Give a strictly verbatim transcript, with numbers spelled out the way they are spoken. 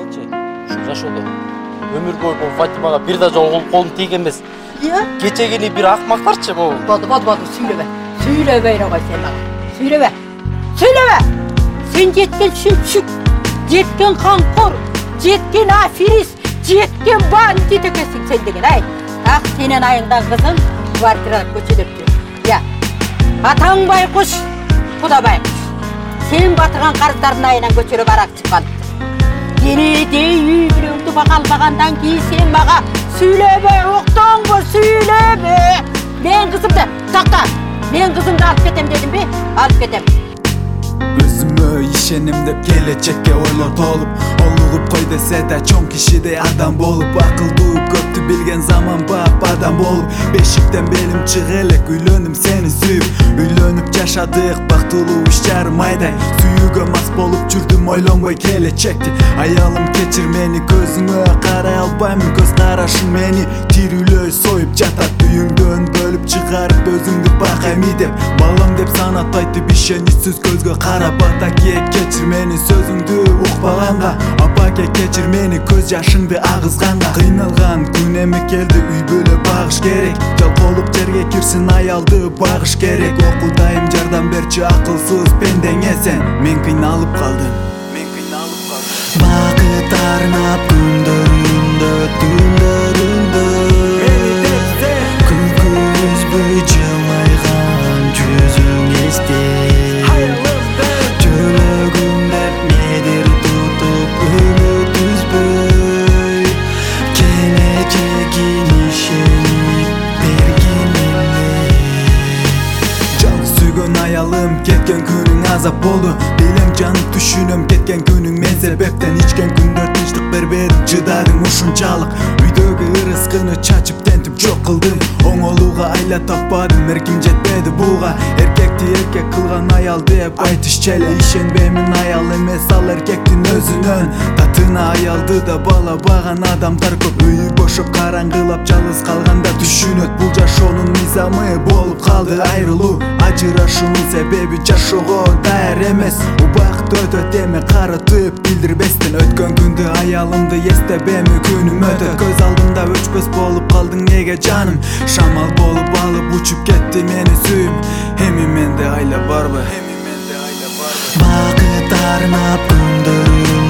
айтчы, ушул жашоодо өмүр бою бул Фатимага бир да жолу колун тийген эмес. Иә? Кечегени бир акмактарчы бул. Боду, боду, боду, сүйлөбө. Сүйлөбөйрө кой сен мага. Сүйлөбө. Сүйлөбө. Сен жеткен шүмшүк, жеткен қанқор, жеткен аферист, жеткен бандит екенсің сен деген, ай. Ақ сенен айыңдан қызың квартирада көшеде жүр. Я. Атаң байқұш, құда байқұш. Сен батырған қарыздардың айынан көшеде барақ шыққан. Денеде үй біреуді бақалмағандан кейін сен маға сөйлебе, оқтан бұл сөйлебе. Мен қызымды, тақта, мен қызымды алып кетем дедім бе? Алып кетем. Өзүмө ишенем деп келечекке ойлор толуп, олугуп кой десе да чоң кишидей адам болуп, акылдуу көптү билген заман бап адам болуп, бешиктен белим чык элек үйлөнүм сени сүйүп, үйлөнүп жашадык бактылуу иш жарым айдай, сүйүүгө мас болуп жүрдүм ойлонбой келечекти. Аялым кечир мени, көзүңө карай албаймын, көз карашың мени тирүүлөй союп жатат, үйүңдөн бөлүп чыгарып өзүңдү бакайм деп, балам деп санатпайтып ишеничсиз көзгө карап. Атаке кечир мени сөзүңдү укпаганга, апаке кечир мени көз жашыңды агызганга. Кыйналган күн эми келди, үй бүлө багыш керек, жалкоолук жерге кирсин аялды багыш керек. Окудайым жардам берчи акылсыз пендеңе сен, мен кыйналып калдым, мен кыйналып калдым. Бакыт арнап күндөрүндө, түндөрүндө күлкү үзбөй жылмайган жүзүң эсте. Ayalım ketken günün azap boldu, bilem canım düşünüm ketken günün men sebepten, içken günдөр tinçlik berberip çıdadım uşunçalık, üydögü ırıskını çaçıp tentip çok kıldım, oңолууга ayla tappadım, erkim jetmedi buğa, erkekti erkek kılgan ayal deyip aytış çele, işenbeymin ayal emes al erkektin özünön, tatına ayaldı da bala bağan adamlar köp, üyü boşup karangılap жалгыз kalganda düşünöt, bul жашоонун мыйзамы болуp kaldı ayrılуу, ажырашуунун себеби жашоого даяр эмес, убакыт өтөт эми карытып билдирбестен, өткөн күндү аялымды эстеп эми күнүм өтөт, көз алдымда өчпөс болуп калдың неге жаным, шамал болуп алып учуп кетти мени сүйүм, эми менде айла барбы, эми менде айла барбы. Бакыт арнап күндөрүм